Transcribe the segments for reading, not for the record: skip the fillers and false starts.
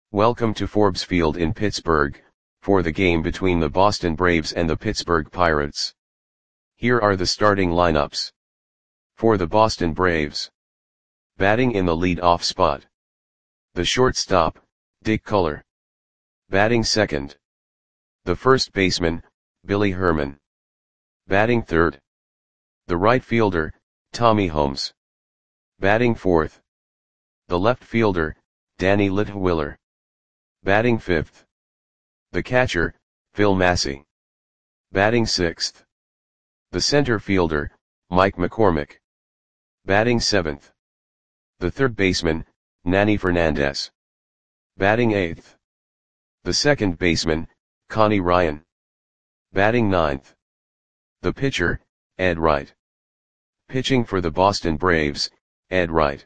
Welcome to Forbes Field in Pittsburgh, for the game between the Boston Braves and the Pittsburgh Pirates. Here are the starting lineups. For the Boston Braves. Batting in the lead-off spot. The shortstop, Dick Culler. Batting second. The first baseman, Billy Herman. Batting third. The right fielder, Tommy Holmes. Batting fourth. The left fielder, Danny Litwiler. Batting fifth. The catcher, Phil Massey. Batting sixth. The center fielder, Mike McCormick. Batting seventh. The third baseman, Nanny Fernandez. Batting eighth. The second baseman, Connie Ryan. Batting ninth. The pitcher, Ed Wright. Pitching for the Boston Braves, Ed Wright.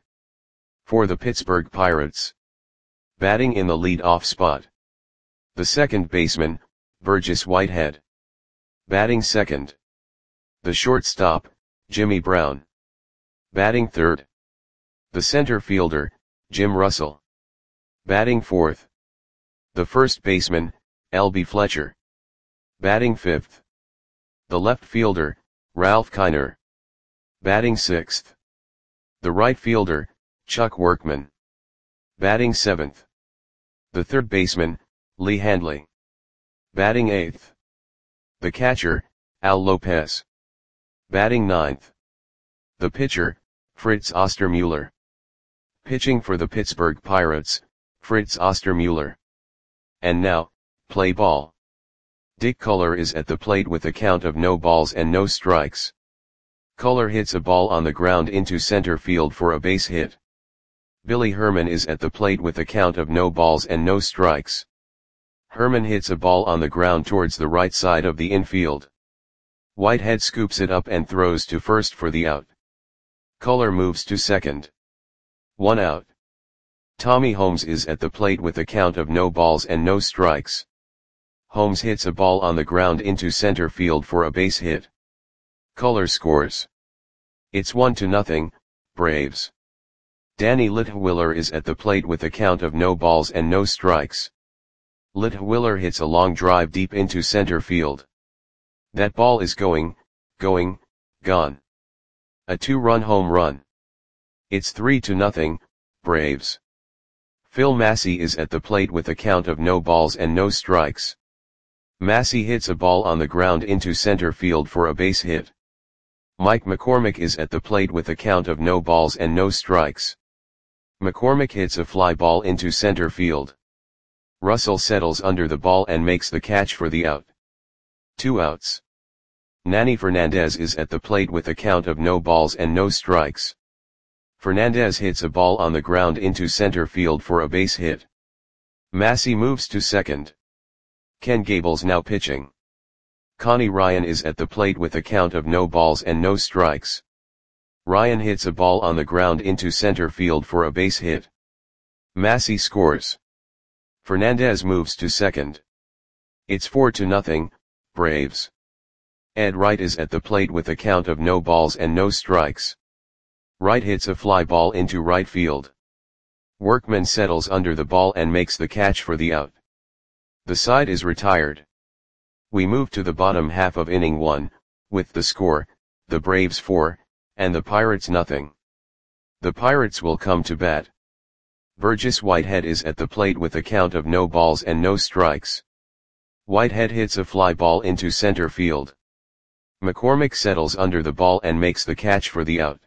For the Pittsburgh Pirates. Batting in the lead-off spot. The second baseman, Burgess Whitehead. Batting second. The shortstop, Jimmy Brown. Batting third. The center fielder, Jim Russell. Batting fourth. The first baseman, L.B. Fletcher. Batting fifth. The left fielder, Ralph Kiner. Batting sixth. The right fielder, Chuck Workman. Batting seventh. The third baseman, Lee Handley. Batting eighth. The catcher, Al Lopez. Batting ninth. The pitcher, Fritz Ostermuller. Pitching for the Pittsburgh Pirates, Fritz Ostermuller. And now, play ball. Dick Culler is at the plate with a count of no balls and no strikes. Culler hits a ball on the ground into center field for a base hit. Billy Herman is at the plate with a count of no balls and no strikes. Herman hits a ball on the ground towards the right side of the infield. Whitehead scoops it up and throws to first for the out. Culler moves to second. 1 out. Tommy Holmes is at the plate with a count of no balls and no strikes. Holmes hits a ball on the ground into center field for a base hit. Culler scores. It's 1-0, Braves. Danny Litwiler is at the plate with a count of no balls and no strikes. Litwiler hits a long drive deep into center field. That ball is gone. A 2-run home run. It's 3-0, Braves. Phil Massey is at the plate with a count of no balls and no strikes. Massey hits a ball on the ground into center field for a base hit. Mike McCormick is at the plate with a count of no balls and no strikes. McCormick hits a fly ball into center field. Russell settles under the ball and makes the catch for the out. 2 outs. Nanny Fernandez is at the plate with a count of no balls and no strikes. Fernandez hits a ball on the ground into center field for a base hit. Massey moves to second. Ken Gables now pitching. Connie Ryan is at the plate with a count of no balls and no strikes. Ryan hits a ball on the ground into center field for a base hit. Massey scores. Fernandez moves to second. It's 4-0, Braves. Ed Wright is at the plate with a count of no balls and no strikes. Wright hits a fly ball into right field. Workman settles under the ball and makes the catch for the out. The side is retired. We move to the bottom half of inning 1, with the score, the Braves 4, and the Pirates 0. The Pirates will come to bat. Burgess Whitehead is at the plate with a count of no balls and no strikes. Whitehead hits a fly ball into center field. McCormick settles under the ball and makes the catch for the out.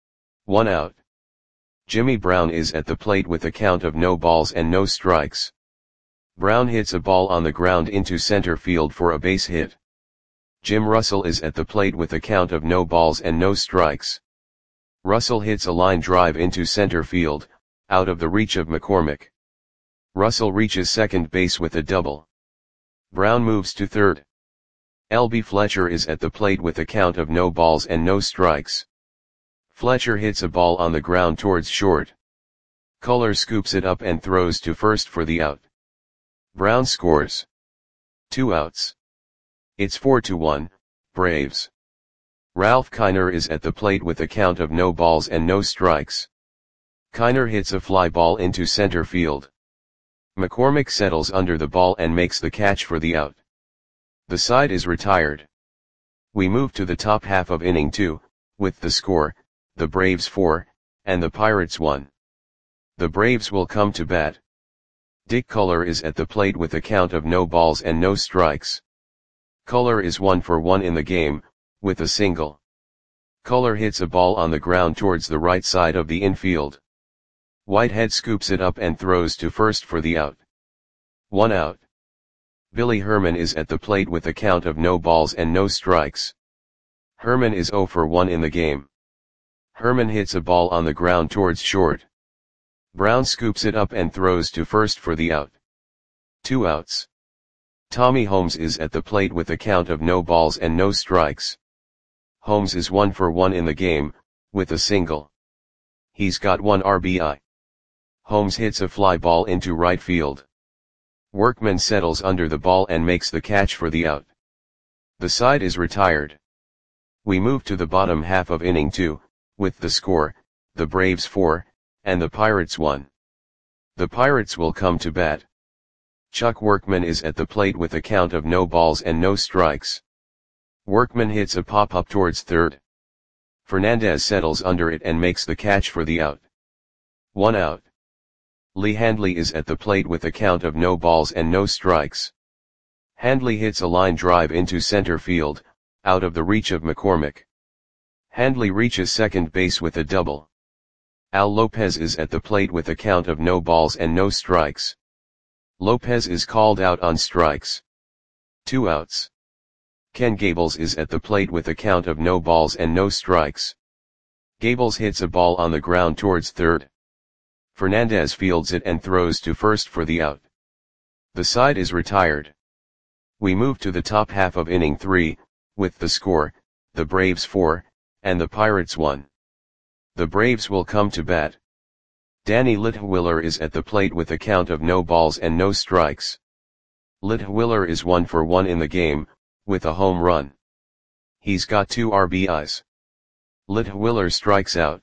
1 out. Jimmy Brown is at the plate with a count of no balls and no strikes. Brown hits a ball on the ground into center field for a base hit. Jim Russell is at the plate with a count of no balls and no strikes. Russell hits a line drive into center field, out of the reach of McCormick. Russell reaches second base with a double. Brown moves to third. L.B. Fletcher is at the plate with a count of no balls and no strikes. Fletcher hits a ball on the ground towards short. Culler scoops it up and throws to first for the out. Brown scores. 2 outs. It's 4-1, Braves. Ralph Kiner is at the plate with a count of no balls and no strikes. Kiner hits a fly ball into center field. McCormick settles under the ball and makes the catch for the out. The side is retired. We move to the top half of inning 2, with the score, the Braves 4, and the Pirates 1. The Braves will come to bat. Dick Culler is at the plate with a count of no balls and no strikes. Culler is 1 for 1 in the game, with a single. Culler hits a ball on the ground towards the right side of the infield. Whitehead scoops it up and throws to first for the out. 1 out. Billy Herman is at the plate with a count of no balls and no strikes. Herman is 0 for 1 in the game. Herman hits a ball on the ground towards short. Brown scoops it up and throws to first for the out. 2 outs. Tommy Holmes is at the plate with a count of no balls and no strikes. Holmes is 1 for 1 in the game, with a single. He's got 1 RBI. Holmes hits a fly ball into right field. Workman settles under the ball and makes the catch for the out. The side is retired. We move to the bottom half of inning 2, with the score, the Braves 4, and the Pirates 1. The Pirates will come to bat. Chuck Workman is at the plate with a count of no balls and no strikes. Workman hits a pop-up towards third. Fernandez settles under it and makes the catch for the out. 1 out. Lee Handley is at the plate with a count of no balls and no strikes. Handley hits a line drive into center field, out of the reach of McCormick. Handley reaches second base with a double. Al Lopez is at the plate with a count of no balls and no strikes. Lopez is called out on strikes. 2 outs. Ken Gables is at the plate with a count of no balls and no strikes. Gables hits a ball on the ground towards third. Fernandez fields it and throws to first for the out. The side is retired. We move to the top half of inning 3, with the score, the Braves 4, and the Pirates 1. The Braves will come to bat. Danny Litwiller is at the plate with a count of no balls and no strikes. Litwiller is 1 for 1 in the game, with a home run. He's got 2 RBIs. Litwiller strikes out.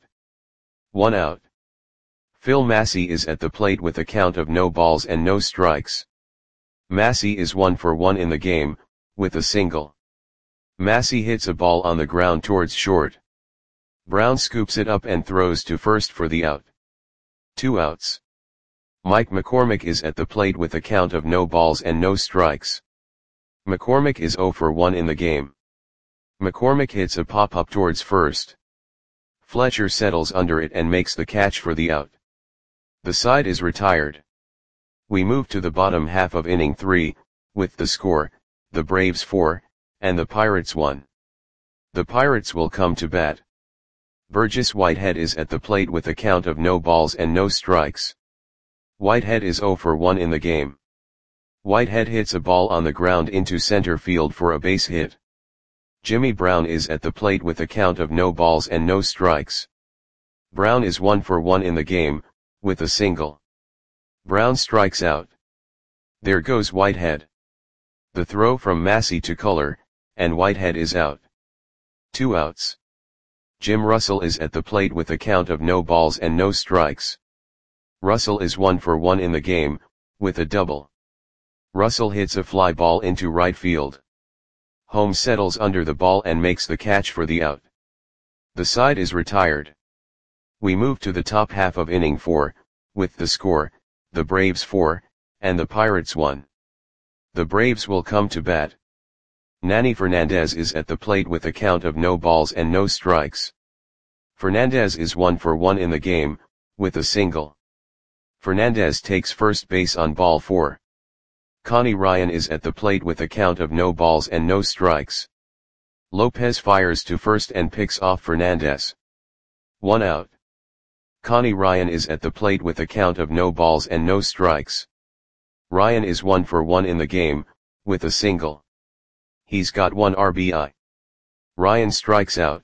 1 out. Phil Massey is at the plate with a count of no balls and no strikes. Massey is 1 for 1 in the game, with a single. Massey hits a ball on the ground towards short. Brown scoops it up and throws to first for the out. 2 outs. Mike McCormick is at the plate with a count of no balls and no strikes. McCormick is 0 for 1 in the game. McCormick hits a pop-up towards first. Fletcher settles under it and makes the catch for the out. The side is retired. We move to the bottom half of inning 3, with the score, the Braves 4, and the Pirates 1. The Pirates will come to bat. Burgess Whitehead is at the plate with a count of no balls and no strikes. Whitehead is 0 for 1 in the game. Whitehead hits a ball on the ground into center field for a base hit. Jimmy Brown is at the plate with a count of no balls and no strikes. Brown is 1 for 1 in the game, with a single. Brown strikes out. There goes Whitehead. The throw from Massey to Culler, and Whitehead is out. 2 outs. Jim Russell is at the plate with a count of no balls and no strikes. Russell is 1 for 1 in the game, with a double. Russell hits a fly ball into right field. Holmes settles under the ball and makes the catch for the out. The side is retired. We move to the top half of inning 4, with the score, the Braves 4, and the Pirates 1. The Braves will come to bat. Nanny Fernandez is at the plate with a count of no balls and no strikes. Fernandez is 1 for 1 in the game, with a single. Fernandez takes first base on ball 4. Connie Ryan is at the plate with a count of no balls and no strikes. Lopez fires to first and picks off Fernandez. 1 out. Connie Ryan is at the plate with a count of no balls and no strikes. Ryan is 1 for 1 in the game, with a single. He's got 1 RBI. Ryan strikes out.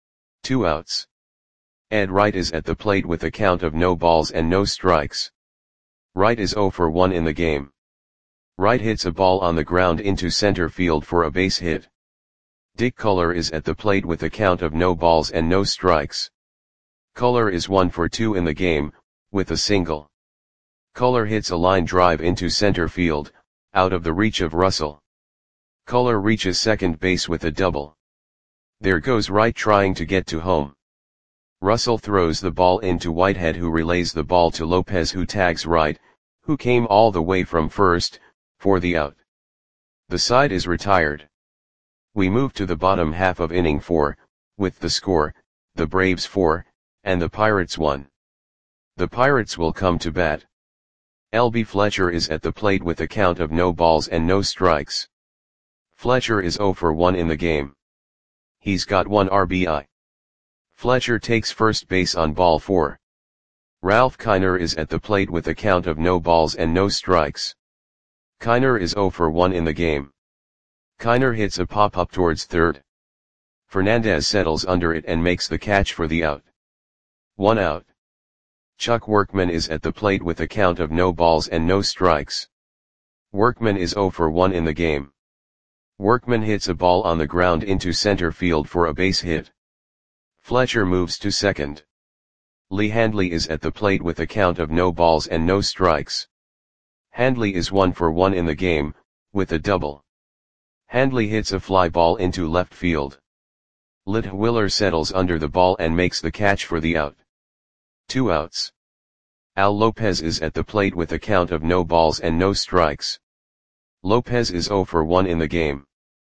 2 outs. Ed Wright is at the plate with a count of no balls and no strikes. Wright is 0 for 1 in the game. Wright hits a ball on the ground into center field for a base hit. Dick Culler is at the plate with a count of no balls and no strikes. Culler is 1 for 2 in the game, with a single. Culler hits a line drive into center field, out of the reach of Russell. Culler reaches second base with a double. There goes Wright trying to get to home. Russell throws the ball into Whitehead, who relays the ball to Lopez, who tags Wright, who came all the way from first, for the out. The side is retired. We move to the bottom half of inning 4, with the score, the Braves 4, and the Pirates 1. The Pirates will come to bat. L.B. Fletcher is at the plate with a count of no balls and no strikes. Fletcher is 0 for 1 in the game. He's got 1 RBI. Fletcher takes first base on ball 4. Ralph Kiner is at the plate with a count of no balls and no strikes. Kiner is 0 for 1 in the game. Kiner hits a pop-up towards third. Fernandez settles under it and makes the catch for the out. 1 out. Chuck Workman is at the plate with a count of no balls and no strikes. Workman is 0 for 1 in the game. Workman hits a ball on the ground into center field for a base hit. Fletcher moves to second. Lee Handley is at the plate with a count of no balls and no strikes. Handley is 1 for 1 in the game, with a double. Handley hits a fly ball into left field. Litwiller settles under the ball and makes the catch for the out. 2 outs. Al Lopez is at the plate with a count of no balls and no strikes. Lopez is 0 for 1 in the game.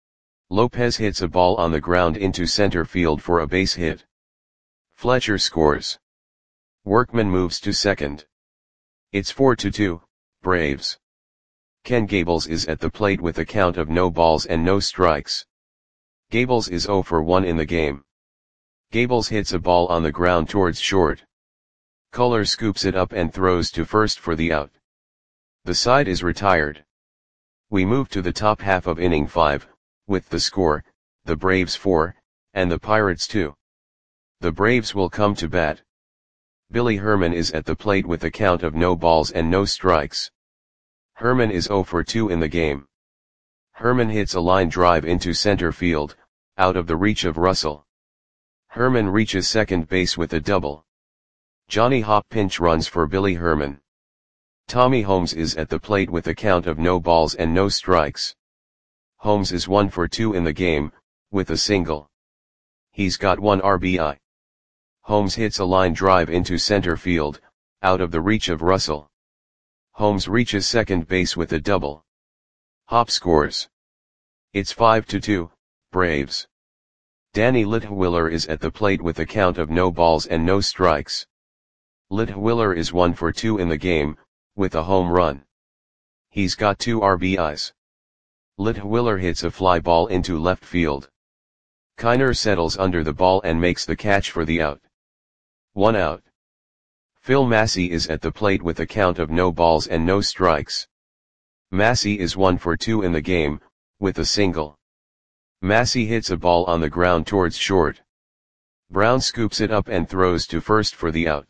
Lopez hits a ball on the ground into center field for a base hit. Fletcher scores. Workman moves to second. It's 4-2, Braves. Ken Gables is at the plate with a count of no balls and no strikes. Gables is 0 for 1 in the game. Gables hits a ball on the ground towards short. Culler scoops it up and throws to first for the out. The side is retired. We move to the top half of inning 5, with the score, the Braves 4, and the Pirates 2. The Braves will come to bat. Billy Herman is at the plate with a count of no balls and no strikes. Herman is 0 for 2 in the game. Herman hits a line drive into center field, out of the reach of Russell. Herman reaches second base with a double. Johnny Hopp pinch runs for Billy Herman. Tommy Holmes is at the plate with a count of no balls and no strikes. Holmes is 1 for 2 in the game, with a single. He's got 1 RBI. Holmes hits a line drive into center field, out of the reach of Russell. Holmes reaches second base with a double. Hopp scores. It's 5-2, Braves. Danny Litwiller is at the plate with a count of no balls and no strikes. Litwiller is 1 for 2 in the game, with a home run. He's got 2 RBIs. Litwiller hits a fly ball into left field. Kiner settles under the ball and makes the catch for the out. 1 out. Phil Massey is at the plate with a count of no balls and no strikes. Massey is 1 for 2 in the game, with a single. Massey hits a ball on the ground towards short. Brown scoops it up and throws to first for the out.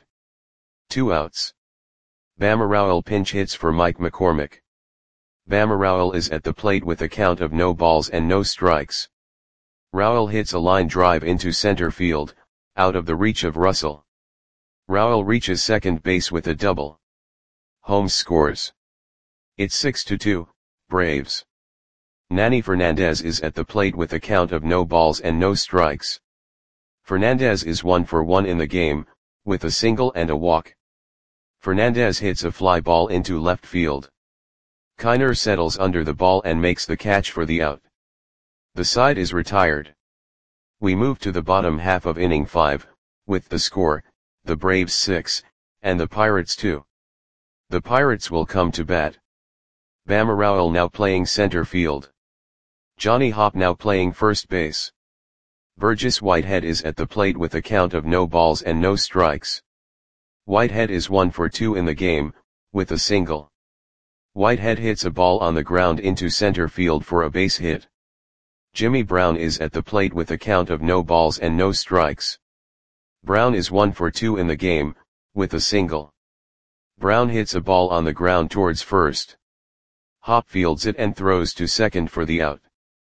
2 outs. Bama Rowell pinch hits for Mike McCormick. Bama Rowell is at the plate with a count of no balls and no strikes. Rowell hits a line drive into center field, out of the reach of Russell. Rowell reaches second base with a double. Holmes scores. It's 6-2, Braves. Nanny Fernandez is at the plate with a count of no balls and no strikes. Fernandez is 1 for 1 in the game, with a single and a walk. Fernandez hits a fly ball into left field. Kiner settles under the ball and makes the catch for the out. The side is retired. We move to the bottom half of inning 5, with the score, the Braves 6, and the Pirates 2. The Pirates will come to bat. Bama Rowell now playing center field. Johnny Hopp now playing first base. Burgess Whitehead is at the plate with a count of no balls and no strikes. Whitehead is 1 for 2 in the game, with a single. Whitehead hits a ball on the ground into center field for a base hit. Jimmy Brown is at the plate with a count of no balls and no strikes. Brown is 1 for 2 in the game, with a single. Brown hits a ball on the ground towards first. Hopp fields it and throws to second for the out.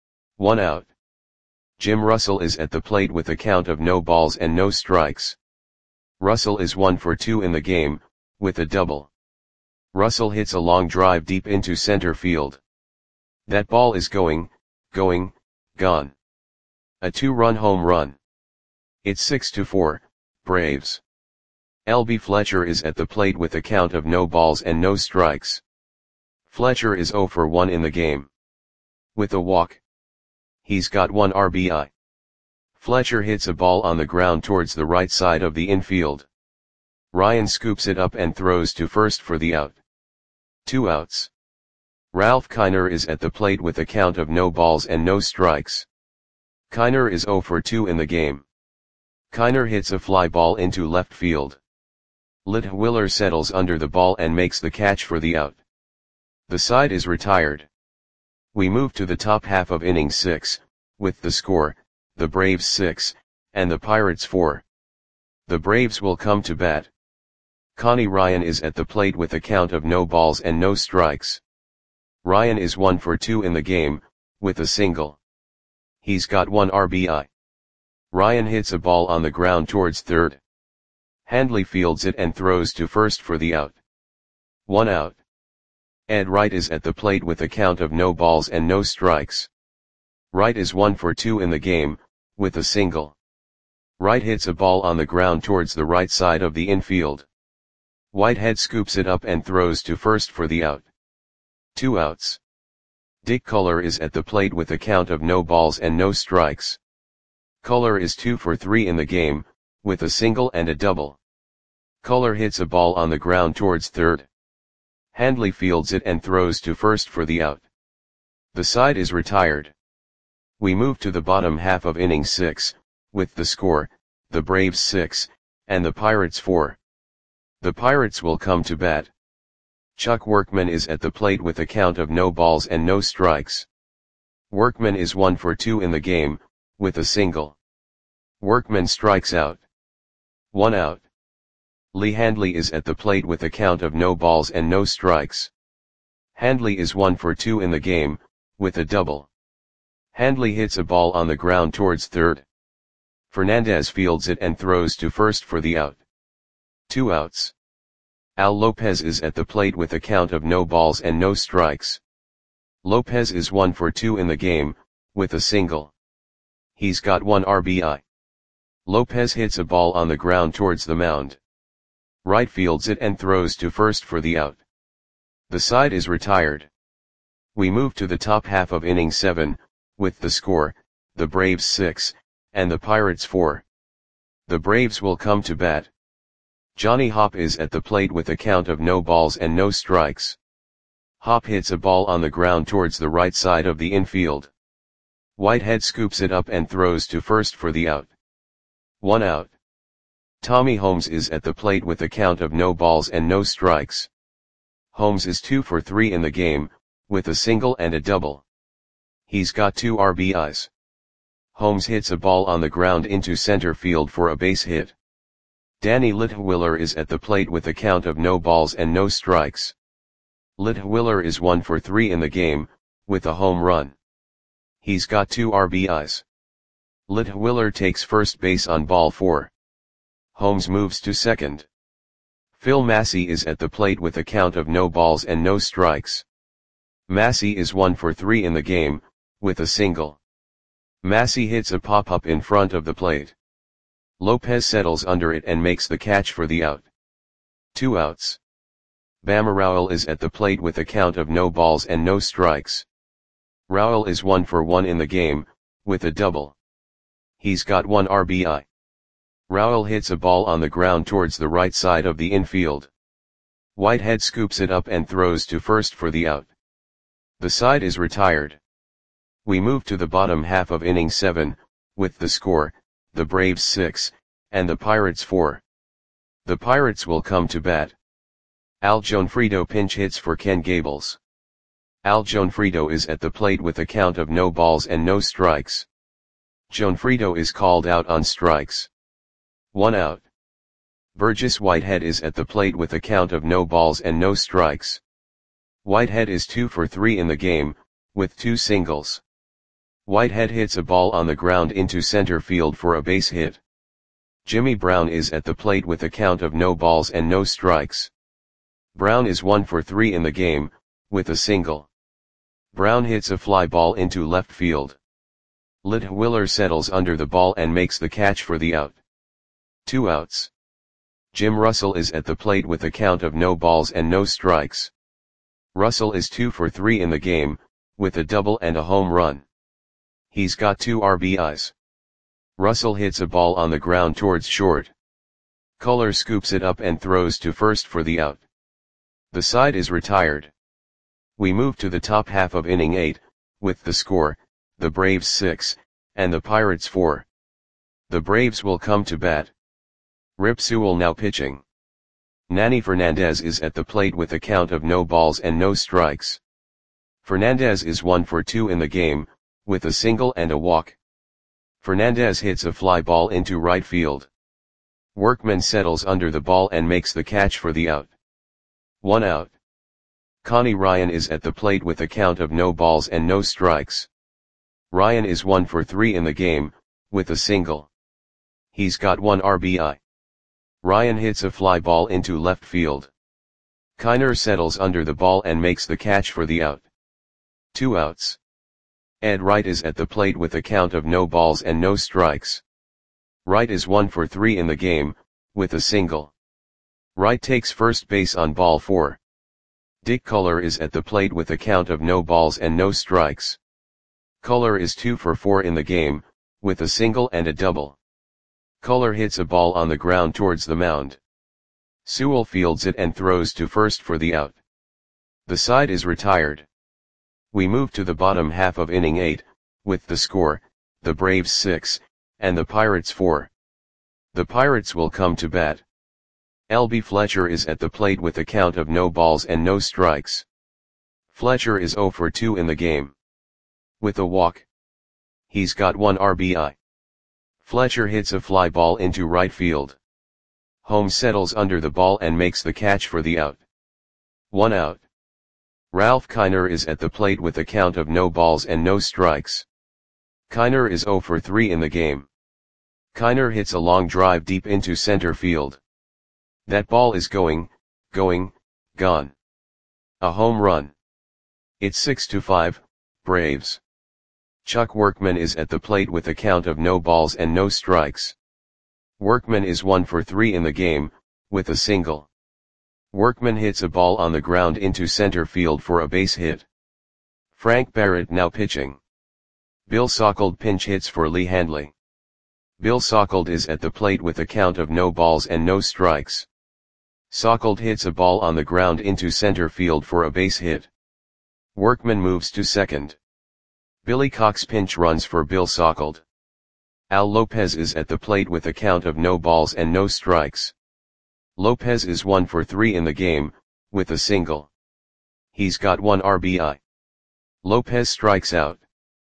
1 out. Jim Russell is at the plate with a count of no balls and no strikes. Russell is 1 for 2 in the game, with a double. Russell hits a long drive deep into center field. That ball is gone. A 2-run home run. It's 6-4, Braves. L.B. Fletcher is at the plate with a count of no balls and no strikes. Fletcher is 0 for 1 in the game. With a walk. He's got 1 RBI. Fletcher hits a ball on the ground towards the right side of the infield. Ryan scoops it up and throws to first for the out. 2 outs. Ralph Kiner is at the plate with a count of no balls and no strikes. Kiner is 0 for 2 in the game. Kiner hits a fly ball into left field. Litwiller settles under the ball and makes the catch for the out. The side is retired. We move to the top half of inning 6, with the score, the Braves 6, and the Pirates 4. The Braves will come to bat. Connie Ryan is at the plate with a count of no balls and no strikes. Ryan is 1 for 2 in the game, with a single. He's got 1 RBI. Ryan hits a ball on the ground towards third. Handley fields it and throws to first for the out. 1 out. Ed Wright is at the plate with a count of no balls and no strikes. Wright is 1 for 2 in the game, with a single. Wright hits a ball on the ground towards the right side of the infield. Whitehead scoops it up and throws to first for the out. 2 outs. Dick Culler is at the plate with a count of no balls and no strikes. Culler is 2 for 3 in the game, with a single and a double. Culler hits a ball on the ground towards third. Handley fields it and throws to first for the out. The side is retired. We move to the bottom half of inning 6, with the score, the Braves 6, and the Pirates 4. The Pirates will come to bat. Chuck Workman is at the plate with a count of no balls and no strikes. Workman is 1 for 2 in the game, with a single. Workman strikes out. 1 out. Lee Handley is at the plate with a count of no balls and no strikes. Handley is 1 for 2 in the game, with a double. Handley hits a ball on the ground towards third. Fernandez fields it and throws to first for the out. 2 outs. Al Lopez is at the plate with a count of no balls and no strikes. Lopez is 1 for 2 in the game, with a single. He's got 1 RBI. Lopez hits a ball on the ground towards the mound. Wright fields it and throws to first for the out. The side is retired. We move to the top half of inning 7, with the score, the Braves 6, and the Pirates 4. The Braves will come to bat. Johnny Hopp is at the plate with a count of no balls and no strikes. Hopp hits a ball on the ground towards the right side of the infield. Whitehead scoops it up and throws to first for the out. 1 out. Tommy Holmes is at the plate with a count of no balls and no strikes. Holmes is 2 for 3 in the game, with a single and a double. He's got 2 RBIs. Holmes hits a ball on the ground into center field for a base hit. Danny Litwiller is at the plate with a count of no balls and no strikes. Litwiller is 1 for 3 in the game, with a home run. He's got 2 RBIs. Litwiller takes first base on ball 4. Holmes moves to second. Phil Massey is at the plate with a count of no balls and no strikes. Massey is 1 for 3 in the game, with a single. Massey hits a pop-up in front of the plate. Lopez settles under it and makes the catch for the out. 2 outs. Bama Rowell is at the plate with a count of no balls and no strikes. Rowell is 1 for 1 in the game, with a double. He's got 1 RBI. Rowell hits a ball on the ground towards the right side of the infield. Whitehead scoops it up and throws to first for the out. The side is retired. We move to the bottom half of inning 7, with the score, the Braves 6, and the Pirates 4. The Pirates will come to bat. Al Gionfriddo pinch hits for Ken Gables. Al Gionfriddo is at the plate with a count of no balls and no strikes. Gionfriddo is called out on strikes. 1 out. Burgess Whitehead is at the plate with a count of no balls and no strikes. Whitehead is 2 for 3 in the game, with 2 singles. Whitehead hits a ball on the ground into center field for a base hit. Jimmy Brown is at the plate with a count of no balls and no strikes. Brown is 1 for 3 in the game, with a single. Brown hits a fly ball into left field. Litwiller settles under the ball and makes the catch for the out. 2 outs. Jim Russell is at the plate with a count of no balls and no strikes. Russell is 2 for 3 in the game, with a double and a home run. He's got 2 RBIs. Russell hits a ball on the ground towards short. Culler scoops it up and throws to first for the out. The side is retired. We move to the top half of inning 8, with the score, the Braves 6, and the Pirates 4. The Braves will come to bat. Rip Sewell now pitching. Nanny Fernandez is at the plate with a count of no balls and no strikes. Fernandez is 1 for 2 in the game, with a single and a walk. Fernandez hits a fly ball into right field. Workman settles under the ball and makes the catch for the out. 1 out. Connie Ryan is at the plate with a count of no balls and no strikes. Ryan is 1 for 3 in the game, with a single. He's got 1 RBI. Ryan hits a fly ball into left field. Kiner settles under the ball and makes the catch for the out. 2 outs. Ed Wright is at the plate with a count of no balls and no strikes. Wright is 1 for 3 in the game, with a single. Wright takes first base on ball 4. Dick Culler is at the plate with a count of no balls and no strikes. Culler is 2 for 4 in the game, with a single and a double. Culler hits a ball on the ground towards the mound. Sewell fields it and throws to first for the out. The side is retired. We move to the bottom half of inning 8, with the score, the Braves 6, and the Pirates 4. The Pirates will come to bat. L.B. Fletcher is at the plate with a count of no balls and no strikes. Fletcher is 0 for 2 in the game. With a walk. He's got 1 RBI. Fletcher hits a fly ball into right field. Holmes settles under the ball and makes the catch for the out. 1 out. Ralph Kiner is at the plate with a count of no balls and no strikes. Kiner is 0 for 3 in the game. Kiner hits a long drive deep into center field. That ball is gone. A home run. It's 6-5, Braves. Chuck Workman is at the plate with a count of no balls and no strikes. Workman is 1 for 3 in the game, with a single. Workman hits a ball on the ground into center field for a base hit. Frank Barrett now pitching. Bill Sauckled pinch hits for Lee Handley. Bill Sauckled is at the plate with a count of no balls and no strikes. Sauckled hits a ball on the ground into center field for a base hit. Workman moves to second. Billy Cox pinch runs for Bill Sauckled. Al Lopez is at the plate with a count of no balls and no strikes. Lopez is 1 for 3 in the game, with a single. He's got 1 RBI. Lopez strikes out.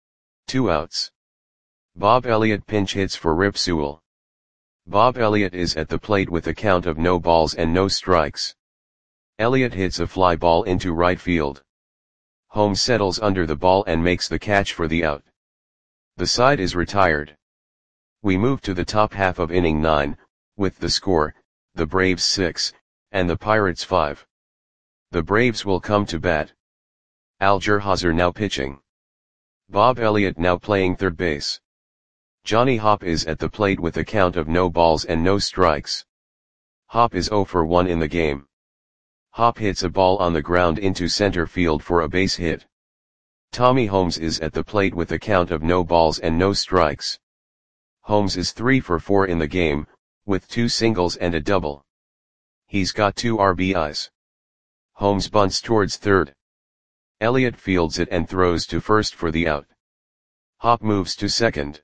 2 outs. Bob Elliott pinch hits for Rip Sewell. Bob Elliott is at the plate with a count of no balls and no strikes. Elliott hits a fly ball into right field. Holmes settles under the ball and makes the catch for the out. The side is retired. We move to the top half of inning 9, with the score, the Braves 6, and the Pirates 5. The Braves will come to bat. Al Gerhauser now pitching. Bob Elliott now playing third base. Johnny Hopp is at the plate with a count of no balls and no strikes. Hopp is 0 for 1 in the game. Hopp hits a ball on the ground into center field for a base hit. Tommy Holmes is at the plate with a count of no balls and no strikes. Holmes is 3 for 4 in the game, with 2 singles and a double. He's got 2 RBIs. Holmes bunts towards third. Elliott fields it and throws to first for the out. Hopp moves to second.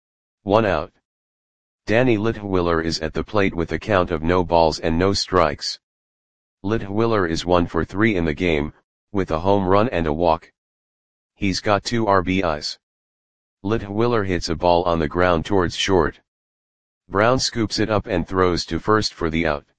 1 out. Danny Litwiller is at the plate with a count of no balls and no strikes. Litwiller is 1 for 3 in the game, with a home run and a walk. He's got 2 RBIs. Litwiller hits a ball on the ground towards short. Brown scoops it up and throws to first for the out.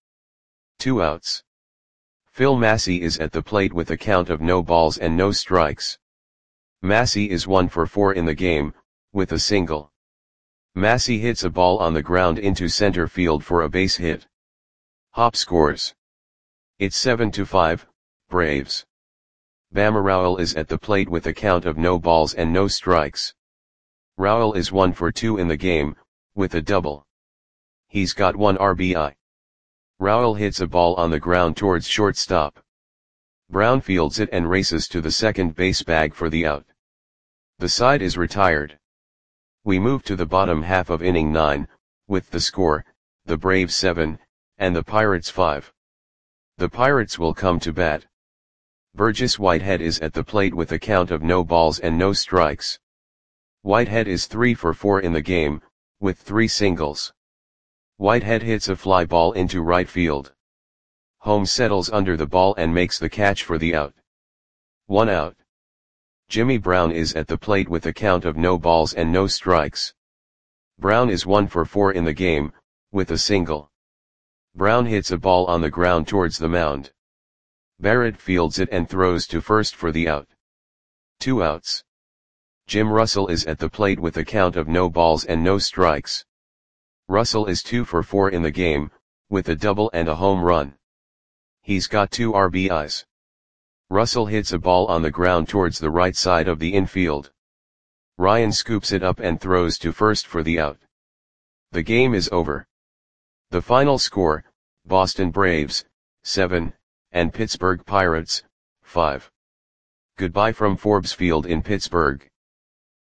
2 outs. Phil Massey is at the plate with a count of no balls and no strikes. Massey is 1 for 4 in the game, with a single. Massey hits a ball on the ground into center field for a base hit. Hopp scores. It's 7-5, Braves. Bama Rowell is at the plate with a count of no balls and no strikes. Rowell is 1 for 2 in the game, with a double. He's got 1 RBI. Rowell hits a ball on the ground towards shortstop. Brown fields it and races to the second base bag for the out. The side is retired. We move to the bottom half of inning 9, with the score, the Braves 7, and the Pirates 5. The Pirates will come to bat. Burgess Whitehead is at the plate with a count of no balls and no strikes. Whitehead is 3 for 4 in the game, with 3 singles. Whitehead hits a fly ball into right field. Holmes settles under the ball and makes the catch for the out. 1 out. Jimmy Brown is at the plate with a count of no balls and no strikes. Brown is 1 for 4 in the game, with a single. Brown hits a ball on the ground towards the mound. Barrett fields it and throws to first for the out. 2 outs. Jim Russell is at the plate with a count of no balls and no strikes. Russell is 2 for 4 in the game, with a double and a home run. He's got 2 RBIs. Russell hits a ball on the ground towards the right side of the infield. Ryan scoops it up and throws to first for the out. The game is over. The final score, Boston Braves, 7, and Pittsburgh Pirates, 5. Goodbye from Forbes Field in Pittsburgh.